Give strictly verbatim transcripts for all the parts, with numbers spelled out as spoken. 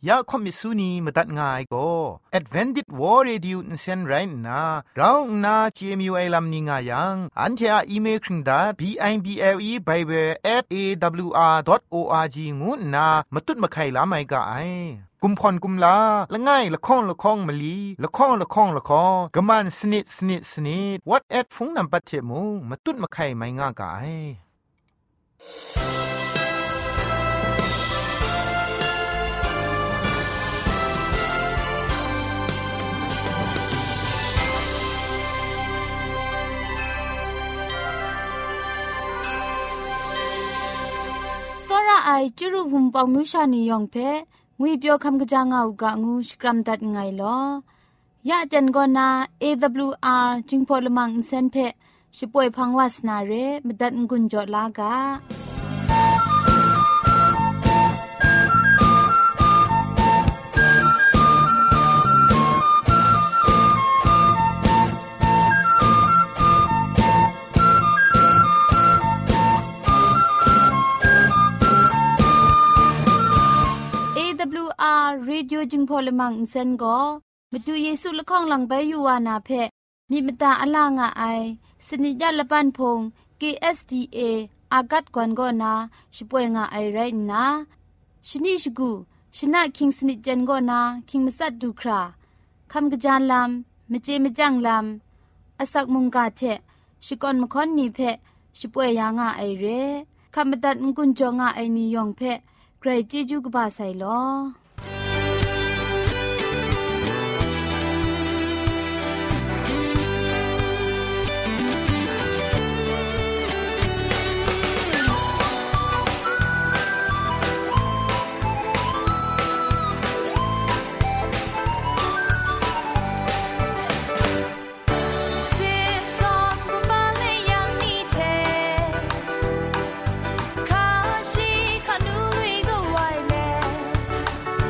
ยาคอมิสุนีมาตัดง่ายก็ Advented War Radio นเซนไรน่ะเราหน้า จี เอ็ม ยู ไอ ลำนี้ง่ายังอันเทออีเมลคิงดา บี ไอ บี แอล อี Bible แอท เอ ดับเบิลยู อาร์ ดอท โอ อาร์ จี งูน่ะมาตุ้ดมาไข่ลาไม่กะไอกุมพรกุมลาละง่ายละข้องละข้องมะลีละข้องละข้องละข้องกะมันสนิดสนิดสนิด What at ฟงนำปัจเจมูมาตุ้ดมาไข่ไม่ง่ากะไอစောရအိုင်ကျရုဘုံပေါင်မြူရှာနေယောင်ဖဲငွေပြောခမ်ကကြငါဥကငူစကရမ်ဒတ်ငိုင်လောยะจันกอนา เอ ดับเบิลยู อาร์ จิงพอลมังอินเซนเพชิป่วยพังวาสนาเรมดัดงุนจอลากาเรดิโอจึงพอลมังอินเซนก็มาดูเยซูละข้องหลังใบยูวานาเพมีมตาอลางอไอสนิยาละปันพง เค เอส ดี เอ อากัดกวนก็นาช่วยงาไอไรนะชนิชกูชนะคิงสนิจันก็นาคิงมัสัดดูคราคำกระจานลำมเจมจังลำอาศักมุงกาเทชิกอนมคอนนีเพช่วยยางาไอเรคำบัดงกุนจงาไอนิยองเพใครจีจูกบาไซลอเ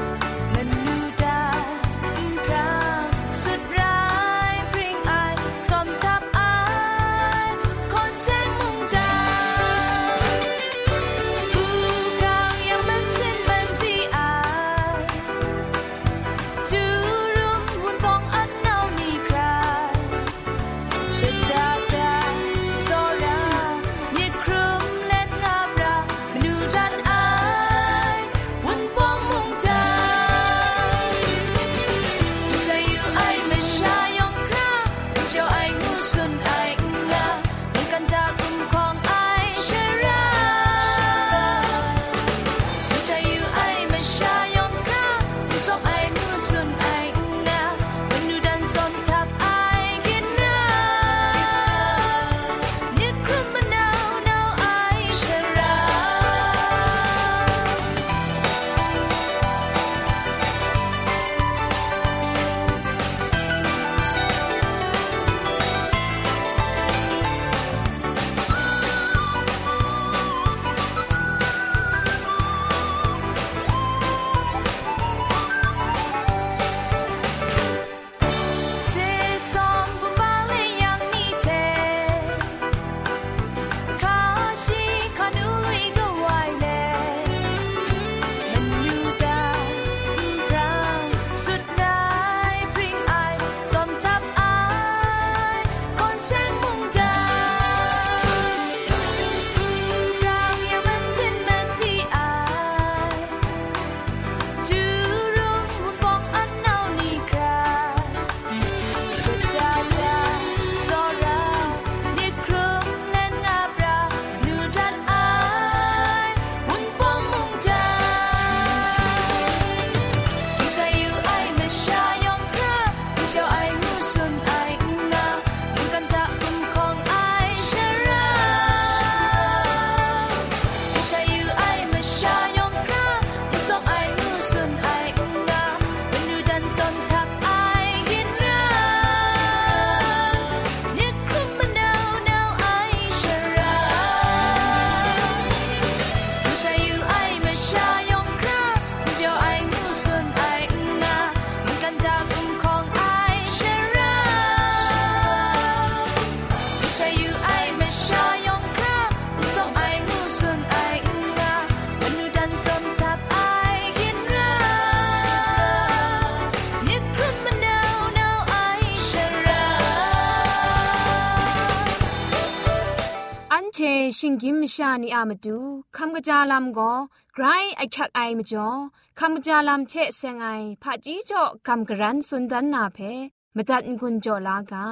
ชิงกิมชานีอามาดูคำกระจาลำก็ไกรไอคักไอมาจ่อคำกระจาลำเชะเซงไอผาจีจ่อคำกระรันสุนดันนาเพมาตัดกุญจ่อลากา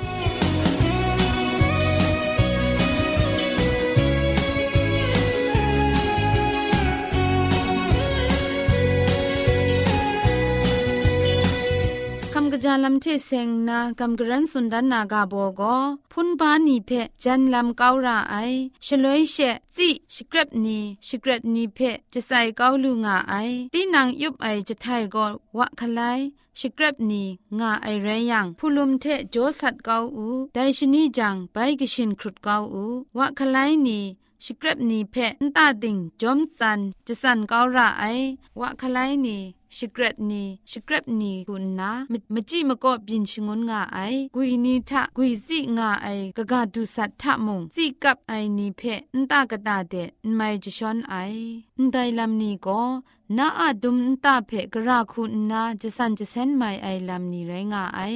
คำกระจาลำเทเซงนาคำกระรันสุนดันนากาโบก็พุนบานีเพจันลำเการาไอฉลวยเชจิสกรับนีสกรับนีเพจะใส่เกาลูงาไอตีนางยุบไอจะไทยก็วะคลายสกรับนีงาไอไรยังผู้ลุมเทโจสัดเกาอูไดชนีจังไปกชินครุดเกาอูวะคลายนีสกรับนีเพนตาติงจอมสันจะสันเการาไอวะคลายนีสกรัดนีสกรับนีกุนนะมจิมก็บินชงนงาไอกุยนีทะกุยซิงาไอกะกะดุสัตทะมงจิกับไอนีเพนตากะตาเดนไมจะชอนไออนไดลำนีก็นาอาดุมนตาเพกะราคุณนาจะสันจะเซนไมไอลำนีไรงาไอ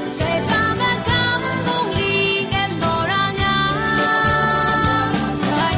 ไ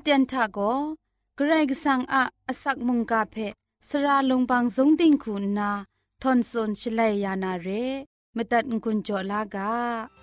เตียนทาโกเกรกสังอะอสักมุงกาเพสระลงบางสงติงคุณนาทอนซนชลัยยานาเรมตัดกุญจลากา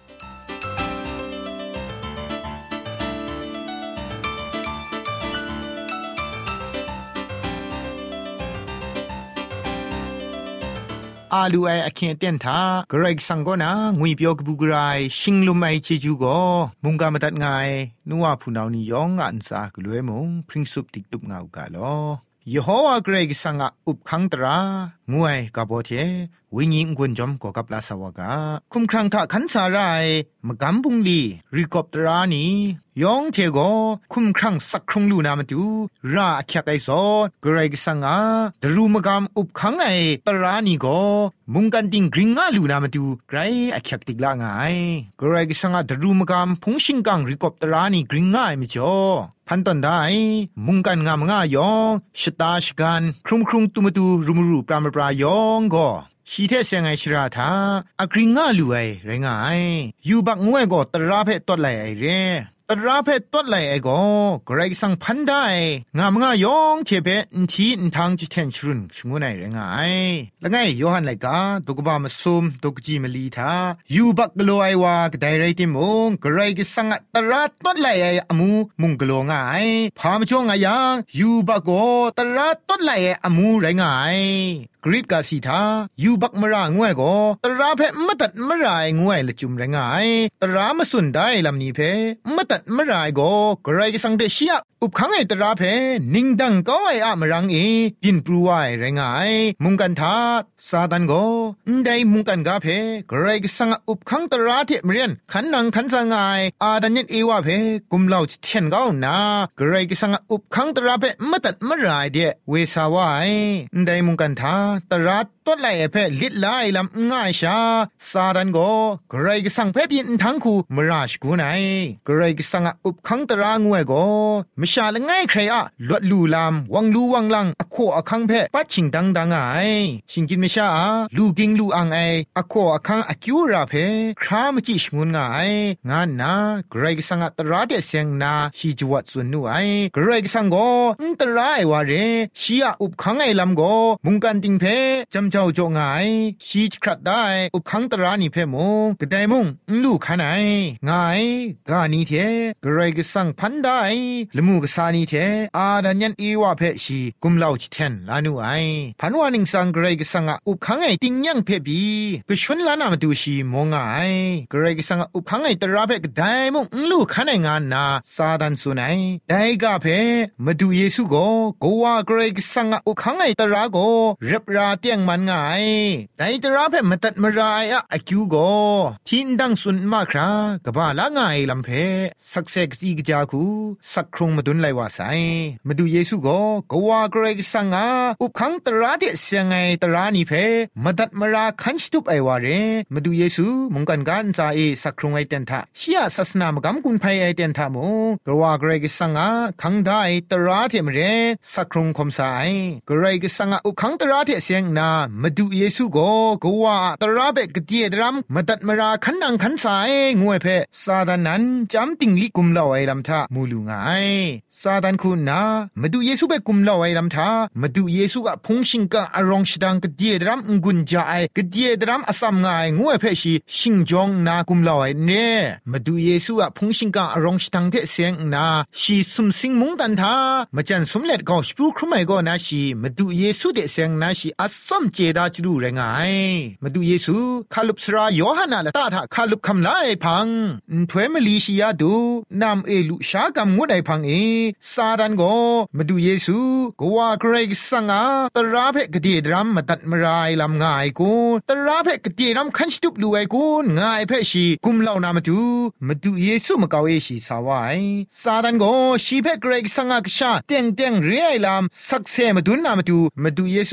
อาลูไออเคเตียนทากรกสังกนางุยเปียวกบุกไรชิงลุมไอเจจูโกมุงกามาตัดไงนัวผู้นาวนยองอันซากลวยมงพริ้งซุปติกตุบงาวกาลอยโฮวาเกรกสังอุบขังตรางวยกาโบเทวิญญกุญจอมกกับลาสวากาคุมครังทะขันสารายมกำบุงลีริกอบตรานียองเทโกคุมครังสักครุงลูนามาดูราอักไอโซเกรกสังอาดรูมกำอุบขังไอตรานีโกมุงกันติงกริงอาลูนามาดูไกรอักติกลางไงเกรกสังอาดรูมกำพงชิงกังริกอบตรานีกริงง่ายมิจ่อพันตอนได้มุงกันงามง่ายองชตาชกันครุมครุงตุมตูรุมรูปรามปรายองก็ชีเทเซงไอชราธาอกริงง่าลูไอไรงายยูบักงวยก็ตราเพตตดไหลไอเรตราเพตตดไหลไอก็เกรกสังพันได้งามง่ายองเทเปนทีนทางจิเทนชรุนชงวนไอไรงายละไงโยฮันไลกาตุกบามาซุมตุกจีมลีธายูบักกโลไอวากไดไรติมงเกรกสังตราตดไหลไออมูมุงกโลง่ายพามช่วงอายังยูบักโกตราตดไหลไออมูไรงายกรีดกาสีทายูบักมรางวยก็ตราเพมตัดมรายงวยละจุมไรงายตรามาสุนได้ลำนี้เพมตัดมรายก็กระไรสังเดชิยอุบขังไอตราเพนิงดังก็ไออะมรังเอกินปรูไอไรงายมุงกันทาซาดันก็ได้มุงกันกาเพกระไรสังอุบขังตราเทมเรียนขันนังขันสงายอาดันยันเอวาเพกุมเหล่าเทียนก้าวนากระไรสังอุบขังตราเพมตัดมรายเดเวสาวายได้มุงกันทาตรัสตัวไหลเพ่ลิดไลลำง่ายชาซาดันโกเกรกสังเพ่บินทั้งคู่มราชกูไนเกรกสังอุบขังตรางวยโกมชาละง่ายใครอะลวดลูลำวังลูวังลังอโคอคังเพ่ปัดชิงดังดังไอชิงกินมชาลูกิงลูอังไออโคอคังอคิวราเพ่ครามจิชงุนง่ายงานนาเกรกสังตราเดเซงนาชีจวัดส่วนนูไอเกรกสังโกอันตรายว่าเรชียอุบขังไอลำโกมุงกันติงเพจำเจ้าจงไงชีจครัดได้อุบขังตรานี่เพมงกระไดมงลูกขนายไงกานีเทกระไรก็สั่งพันได้ละมูกสานีเทอาดันยันอีว่าเพชีกุมเหล่าจิเทนลานูไอพันวานิงสังกระไรก็สั่งอุบขังไอติงยังเพบีก็ชวนลานามาดูชีมงไงกระไรก็สั่งอุบขังไอตราเพกระไดมงลูกขนายงานนาซาดันสุนัยได้กาเพมาดูเยซูโกโกวากระไรก็สั่งอุบขังไอตราโกรับราเตียงมันง่ายแต่ตราเพมตัดมรายอะอคิวโกทินดังสุนมาครากะบาละง่ายลำเพสักเซกซีกจาคูสักครุงมาดุนไลว่าไซมาดูเยซูโกกว่าเกรกสังอาอุบขังตราเดเสียงไงตรานี่เพมาตัดมราคันสตุปไอวาเรมาดูเยซูมุงกันกันซาเอสักครุงไอเตนทาชียศาสนามกำกุนไพไอเตนทามงกว่าเกรกสังอาคังได้ตราเทมเรสักครุงคมสายเกรกสังอาอุบขังตราเทเสียงนามาดูเยซูโกกว่าตราเบกเดียดรัมมาตัดมราขันนังขันสายงวยเพซาดานันจำติงลิกุมเล่าไอลำทามูลูงายซาดันคุณนามาดูเยซูเบกุมเล่าไอลำทามาดูเยซูอะพงชิงกะอารองชดังกเดียดรัมกุนจาไอกเดียดรัมอสัมงายงวยเพชีชิงจงนากุมเล่าไอเนมาดูเยซูอะพงชิงกะอารองชดังเทเสียงนาชีสุมสิงมุงตันทามาจันสมเล็ดก็สปูครุไมก็นาชีมาดูเยซูเทเสียงนาชีอสัมเจดาจูเรงายมาดูเยซูคาลุบสราโยฮันนาละตาทาคาลุบคำลาไอพังถวยมลีชียาดูนำเอลุชากำงวดไอพังเอซาดันโกมาดูเยซูกว่าเกรกสังอาตราเพกเดียดรัมมาตัดมรายลำง่ายกูตราเพกเดียดรัมขันสตุบลูไอกูง่ายเพชีกุมเล่านามาดูมาดูเยซูมาเกาเอชีสาวายซาดันโกชีเพกเกรกสังอากชาเตียงเตียงเรียลามสักเซมาดูนามาดูมาดูเยซูไกร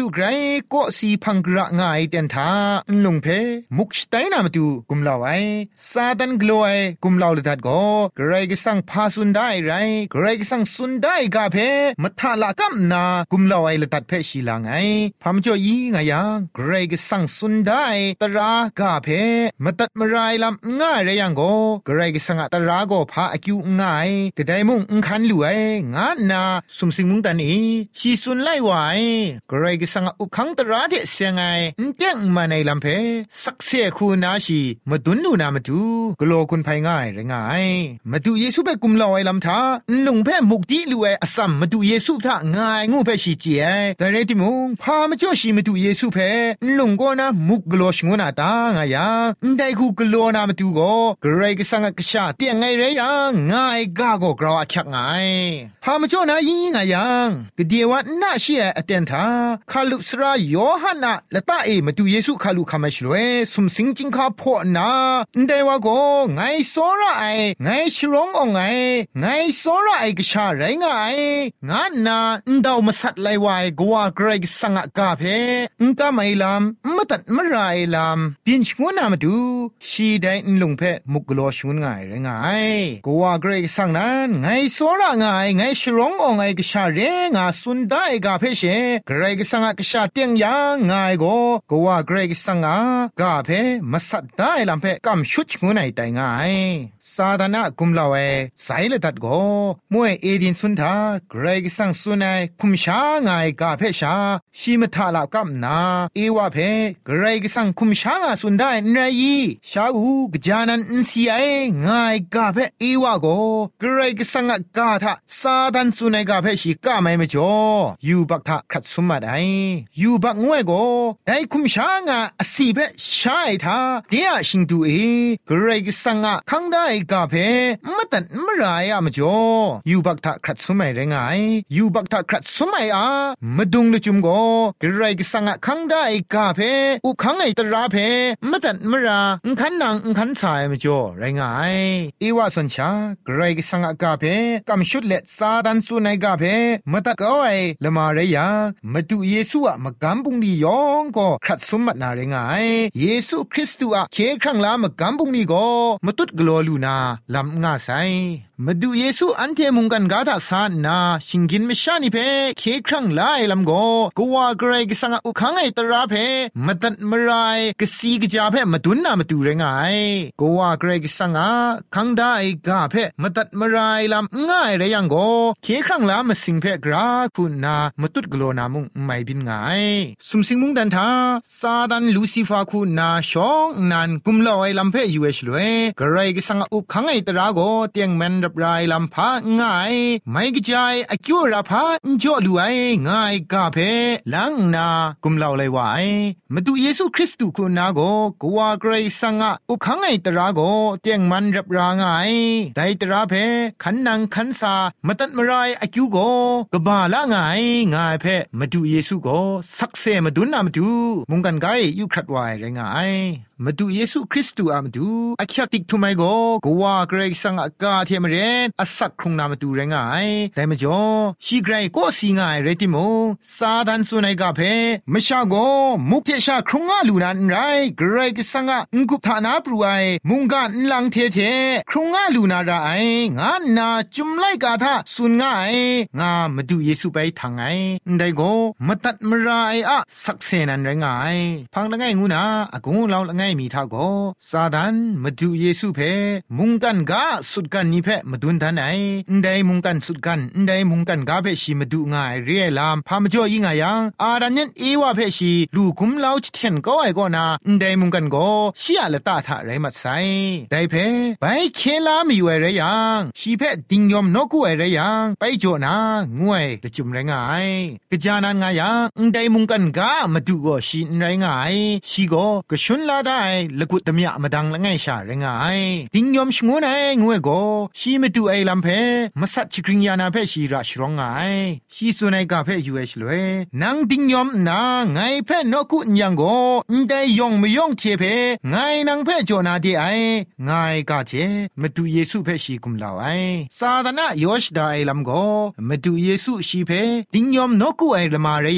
ก็สีพังกระง่ายเตียนทาลุงเพมุกสไตนามาดูกุมลาวไอซาดันกลัวไอกุมลาวเลตัดก็ใครก็สั่งพาสุนได้ไรใครก็สั่งสุนได้กาเพมัทาละกัมนากุมลาวไอเลตัดเพชีลางไอพามจ่อยีงายังใครก็สั่งสุนได้ตรากาเพมัตัดมรายลำง่ายไรยังก็ใครก็สั่งตราก็พาอคิวง่ายแต่ได้มุงคันรวยงานาสุมสิงมุงตันอีชีสุนไล่ไว้ใครก็สั่งอุคังตราเดเสียงไงเตียงมาในลำเพสักเสียคูนาชีมาดุนลูนามาดูกลัวคุณภัยง่ายหรือง่ายมาดูเยซูไปกุมลอยลำท้าลุงเพ่มุกดีรวยอสัมมาดูเยซูท่าง่ายงูเพ่ชีเจียแต่เรติมุงพามาจ่อชีมาดูเยซูเพ่ลุงก็นะมุกกลัวชงนาตางายาได้คูกลัวนามาดูก็ใครก็สั่งกษาเตียงไงเรียงง่ายกาก็กลัวชักง่ายพามาจ่อนะยิ่งง่ายยังก็เดียวว่าน่าเชื่อเตียนท่าคาลุสระโยฮันนะละตาเอมาดูเยซูคาลุคามาชลวยสมสิงจิงคาพ่อนาได้ว่าก็ไงโซระไอไงชร้ององไงไงโซระไอกษาไรไงงานนาดาวมาสัตไลวายกว่าเกรกสังกาเพงกาไม่ลำมาตัดมาไรลำบินชงวนามาดูชีได้ลุงเพมุกลอชงไงไรไงกว่าเกรกสังนั้นไงโซระไงไงชร้ององไงกษาเรงาสุนได้กาเพเชเกรกสังกษาเตียงยังไงก็กว่าเกรกสังกาเพมาสัตได้ลำเพกำชุดชงไงแต่ไงซาดานะกุมลาวเอไซเลตัดโกมวยเอดินสุนทาเกรกสังสุนัยคุมช้าไงกาเพชาชีมทาลากัมนาเอวาเพเกรกสังคุมช้างาสุนได้นายชาอูกจานันอินซีไอไงกาเพเอวาโกเกรกสังกาทาซาดันสุนัยกาเพชีกาไม่มจ่อยูบักทาขัดสมัดไอยูบักงวยโกได้คุมช้างาอสีเพชายทาเดียชิงดูเอเกรกสังคังได้กาเพมตันมรายอะมจ่อยูบักทาขัดสมัยไรงายยูบักทาขัดสมัยอะมดุงลุจุมโกเกรกสังคังได้กาเพอุคังไอตราเพมตันมราคันนางคันสายมจ่อไรงายเอวาสัญชาเกรกสังกาเพกำชุดเล็ดซาดันสุนัยกาเพมตัดก็ไอละมาเรียมาดูเยซูอะมากำบุงดียองก็ขัดสมัดนาไรงายเยซูคริสต์อะเคครั้งละมากำบุงดีก็มาตุดกลัวลูนาลำง่าไซมาดูเยซูอันเทมุงกันกาตาสานนาชิงกินไม่ชานิเพเคครั้งไล่ลำโกกัวเกรกสังอุคังไอตราเพมาตัดมารายกสีกจาเพมาดุนนามาดูไรงายกัวเกรกสังอาคังได้กาเพมาตัดมารายลำง่ายไรยังโกเคครั้งละมาสิงเพกราคุณนามาตุดกลัวนามุงไม่บินง่ายสุมสิงมุงดันทาซาดันลูซิฟาคุณนาชองนันกุมลอยลำเพยูเอชลวยเกรกสังอุคังไอตราโกเตียงแมนรายลำพาง่ายไม่กระจายอคิวราพาจ่อดูไอง่ายกาเพลังนากุมเล่าเลยว่ามาดูเยซูคริสต์คุณนาโกกว่าเกรซังอะอุคังไอตราโกเตียงมันรับราง่ายได้ตราเพขันนังขันสามาตัดมารายอคิวโกกบาละง่ายง่ายเพมาดูเยซูโกสักเซมาดูนามาดูมุงกันไกยูครัดไว้ไรง่ายมาดูเยซูคริสต์อะมาดูอคิติกทุไมโกกว่าเกรซังอะกาเทมเรอสักครุงนามาดูไรงายแต่มจ่อชีไกรก็สีง่ายเรติโมซาดันสุนัยกาเพมชาโกมุกเทชาครุงอาลูนันไรเกรกสังะงกุปทานาปรูไอมุงกันลังเทเทครุงอาลูนาราไองานนาจุมไลกาทาสุนง่ายงามาดูเยซูไปทางไงได้โกมาตัดมรายอะสักเซนันไรงายพังละไงงูนาอากงเราละไงมีทาโกซาดันมาดูเยซูเพมุงกันกาสุดกันนิเพมาดุนทันไอได้มุงกันสุดกันได้มุงกันกาเพชีมาดูง่ายเรียลามพามจ่อยิงายังอาดันยันเอวาเพชีลูกุมลาวเทียนก็ไอก็นาได้มุงกันก็ชียละตาทะไรมัดไซได้เพไปเคลามีอยู่ไรยังชีเพดิงยอมนกูไอไรยังไปจ่อนางวยละจุมไรง่ายกะจานันงายังได้มุงกันกามาดูก็ชีไรง่ายชีก็กะชุนลาได้ละกุตมะมาดังละไงชาไรง่ายดิงยอมชงวนไองวยก็ชีมาดูไอลำเพมาสัตชิกริงยานาเพชีราชรองไงชีสุนัยกาเพยูเอชเลยนางดิงยอมนาไงเพนอกุนยังโกได้ยองไม่ยองเทเพไงนางเพจอนาดีไอไงกาเทมาดูเยซูเพชีกุมลาวไอซาดานะยอชดาไอลำโกมาดูเยซูชีเพดิงยอมนอกุไอละมาเรยัง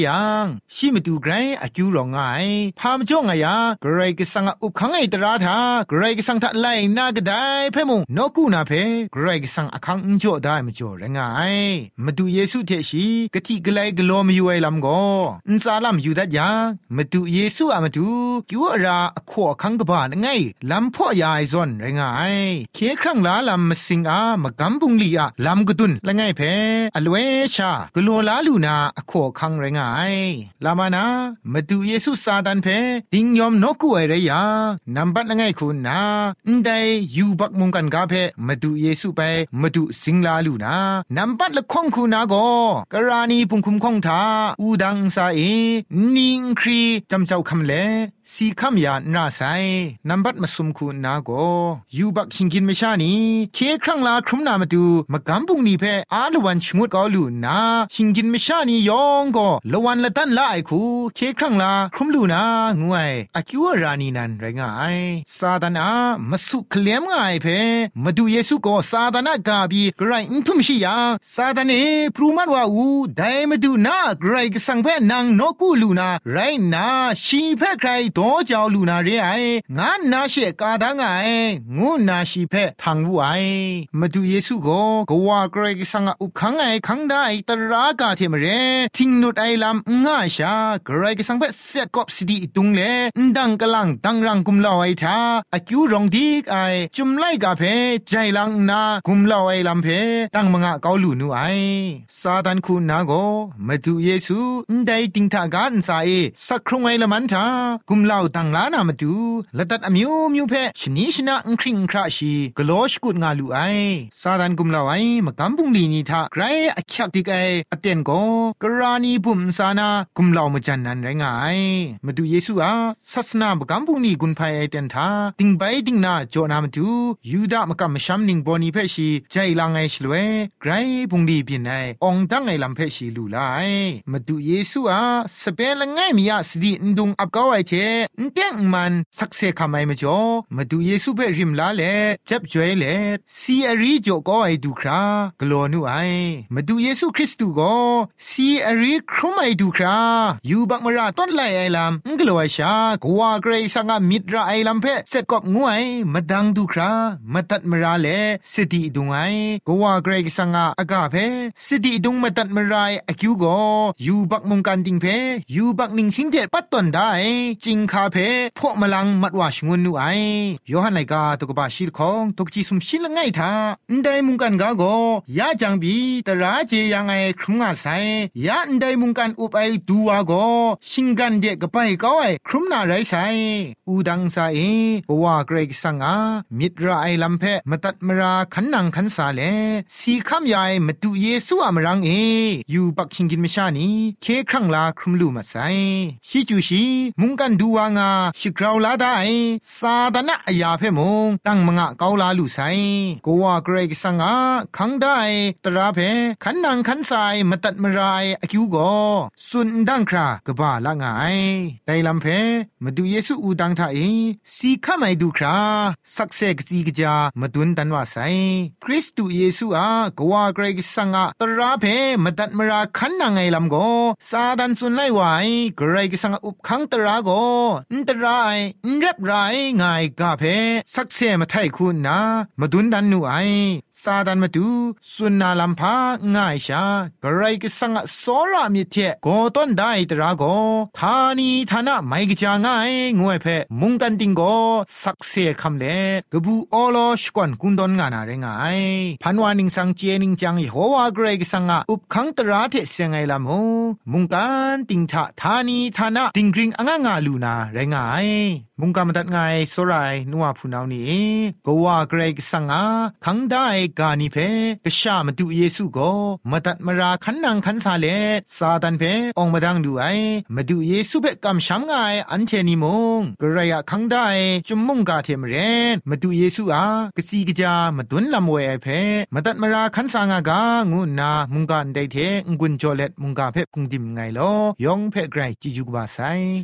ชิมดูไกรอากิวรองไงพามจ่องไงยากรายกสังอุบขังไอตราธากรายกสังทัดไลนากระไดเพ่มงนกูนาเพกรายกสังอคังอุจ่อได้มจ่อแรงไงมาดูเยซูเทชีกะทิกไลกลัวมอยู่ไอลำก็อุนซาลำอยู่ดัดยามาดูเยซูอะมาดูกิวราขวคังกบาลไงลำพ่อยายซอนแรงไงเคครั้งลาลำมาสิงอามากำปุงลีอะลำกดุนละไงเพอลเวชากลัวลาลูนาขวคังแรงไงลามานามาดูเยซูซาดันเพดิงยอมนกูไอเรียนับบัดละไงคุณนาอินไดยูบักมุงกันกาเพมาดูเยซูไปมาดูสิงลาลูนานับบัดละข้องคุณนาโกกรานีปุงคุมข้องทาอูดังซาเอนิงครีจำเจ้าคำเลสีคำยาหน้าใสนับบัดมาสมคุณนาโกยูบักชิงกินไม่ชานีเคครั้งลาครุมนามาดูมากำปุงนีเพอาลวันชงวดกอลูนาชิงกินไม่ชานียองก็ละวันละตันละไอคูเคครั้งลาครุมลูนางวยอากิวรานีนันไรงายซาตานามาสุเคลียมง่ายเพมาดูเยซูก็ซาตานากาบีไกรอินทุมชิยาซาตานเอพรูมัดว่าอูได้มาดูนาไกรกสังเพนางนกูลูนาไรนาชีเพใครโตเจ้าลูนาเรไองานนาเชกาดางไงงูนาชีเพทางวูไอมาดูเยซูก็กว่าไกรกสังอุคังไอคังได้ตรากาเทมเรทิงนุดไอลำง่ายชาไกรกสังเพเสกอบสิดีตุงเลดังกะลังดังรังกุมลาวไอทาอากิวรองดีกไอจุมไลกาเพใจลังนากุมลาวไอลำเพตั้งมงะเกาลูนูไอซาตันคุณนาโกมาดูเยซูได้ติงทากานซาเอสักครงไอละมันทากุมลาวตังลานามาดูละตัดอมิวมิวเพชนิชนะอุคริงคราชีกลอชกุดงาลูไอซาตันกุมลาวไอมากำปุงลีนีทาไกรอักยักดิกไออเตนโกกรานีบุมซานากุมลาวมจันนันไรงายมาดูเยซูอาศาสนาบกำปุงนีกุนภัยไอเตนทาติงไปติงนาโจนามาดูยูดามกำมชัมนิงบอนีเพชีใจลางไอชลเวไกรปุงดีเปียนไอองดังไอลำเพชีลูไลมาดูเยซูอาสเปลง่ายมียาสดีนดุงอับเกาไอเทนเตียงมันสักเซคำไอมาจ่อมาดูเยซูเพริมลาเลเจ็บจ่วยเลซีอรีโจก็ไอดูครากลัวนูไอมาดูเยซูคริสต์ก็ซีอรีครุมไอดูครายูบักมราต้นไลไอลำกลัวชากว่าเกรซังมิดราไอลำเพเสกบงวยมาดังดูครามาตัดมราเลสติดุงไอกว่าเกรซังอากาเพสติดุงมาตัดมรายอคิวก็ยูบักมุงกันดิงเพยูบักนิงสิงเดปัตตอนได้จิงคาเพพวกมลังมัดว่าชงวนนูไอยอหันไลกาตกบาชิลของตกจีสุมชิลง่ายทาได้มุงกันกาโกยาจังบีตราเจยังไงครุงอาไซยาได้มุงกันอุบไอดูวาโกชิงกันเดกไปก็ไอครุมนาไรไซอูดังไซบว่าเกรกสังอามิตรไอลำเพมาตัดมราขันนังขันสาเลสีคำยายมาดูเยซูอามรังเอยูบักชิงกินมชานีเคครั้งลาครุมลูมาไซชิจูชีมุงกันดูวางาชิกราวลาได้ซาดานะอยาเพมงตั้งมงะเกาลาลูไซกว่าเกรกสังอาขังได้ตราเพขันนังขันสายมาตัดมรายอคิวโกสุนดังครากบ้าละไงไดลำเพมาดูเยซูอูดังทาเอสีข้าไม่ดูคราสักเซกจีกจามาดุนดันว่าไซคริสตุเยซูอากว่าเกรกสังอาตราเพมาตัดมราขันนังไอลำโกซาดันสุนไลไวเกรกสังอุบขังตราโกอันตรายอันรับไรง่ายกาเพสักเซมาไทยคุณนะมาดุนดันนูไอซาดันมาดูสุนนาลำพาง่ายชากระไรก็สังสอรามิเทโกต้นได้ตราโกทานีทานะไม่กจาง่ายงวยเพมุงตันติงโกสักเซคำเลกบูออโลชกวนกุนดอนงานาเรงไงพันวานิงสังเจนิงจังยโฮวากระไรก็สังอุบขังตราเทเสียงไงลำโหมุงกันติงทาทานีทานะติงกริงอ่างงาลูนาเรงไงมุงกามาตัดไงโซไรนัวพูนาวนี่ก็ว่าเกรกสังอาขังได้กานิเพกชามาดูเยซูก็มาตัดมาราขันนังขันซาเลซาตันเพองมาดังดูไอมาดูเยซูเพกำช้ำไงอันเทนิมงกระยะขังได้จุมมุงกาเทมเรนมาดูเยซูอากสีกจามาดุนลำเวเพมาตัดมาราขันสางากางูนามุงกันได้เทงกุนโจเลตมุงกาเพพุงดิมไงลอยองเพไกรจิจุกบาไซ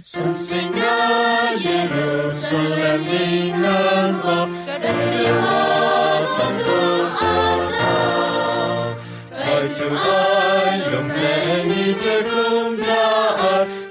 Jerusalem inango Ejima santo ata Taitu ay yung seni te kumtaan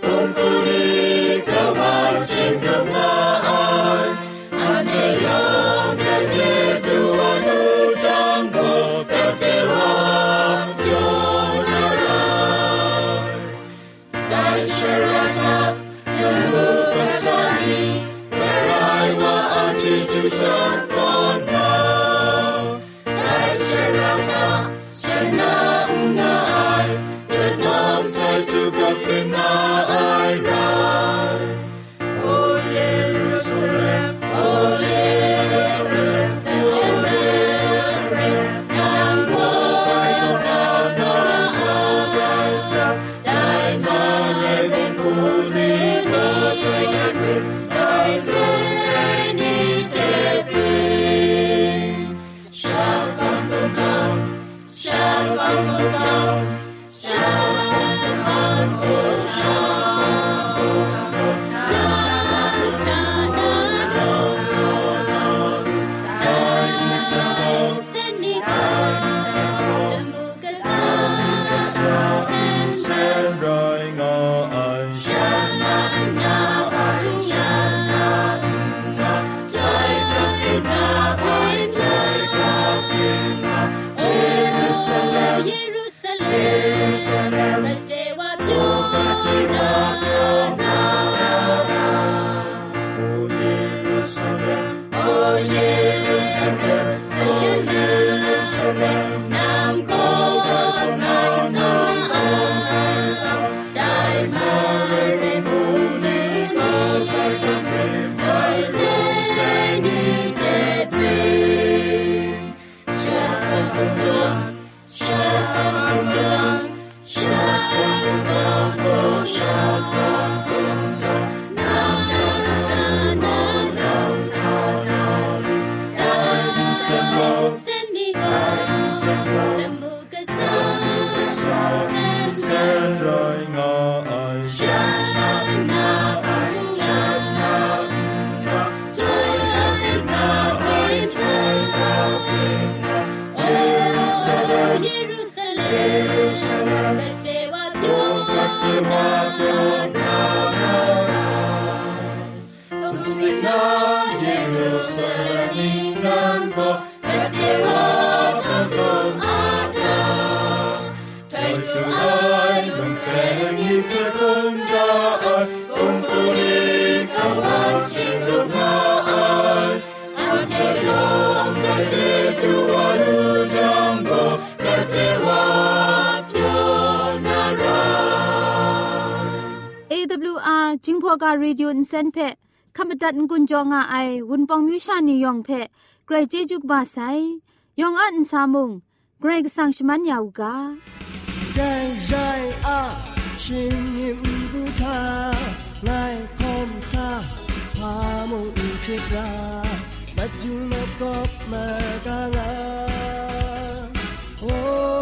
เอ ดับเบิลยู อาร์ จิงพอกา Radio Insen เพคำตัดงุนจงอาไอวุนปองมิวชานียองเพไกรเจจุกบาไซยองอันซามุงไกรกสังชมันยาวกาไกรใจอาชิงยิมบูชาไงคมซาพามุงอิคิรามาจูมากบมากางาโอ้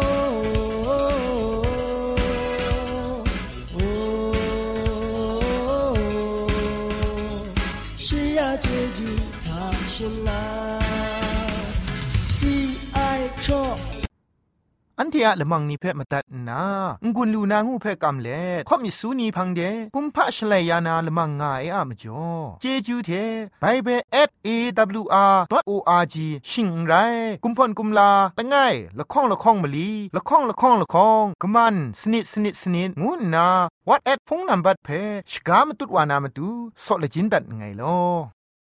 อันที่อะละมังนิเพ่มาตัดนางุนลูนางูเพ่กำเล่ข่อมิสูนีพังเดกุมพะชเลยานาละมังงายอะมจ่อเจจูเทไบเบิล แอท เอ ดับเบิลยู อาร์ ดอท โอ อาร์ จี ชิงไรกุมพ่นกุมลาละง่ายละข้องละข้องมะลีละข้องละข้องละข้องกะมันสนิดสนิดสนิดงูนา WhatsApp พงนัมบัดเพ่ชกามตุดวานามตุสอเลจินดัดไงลอ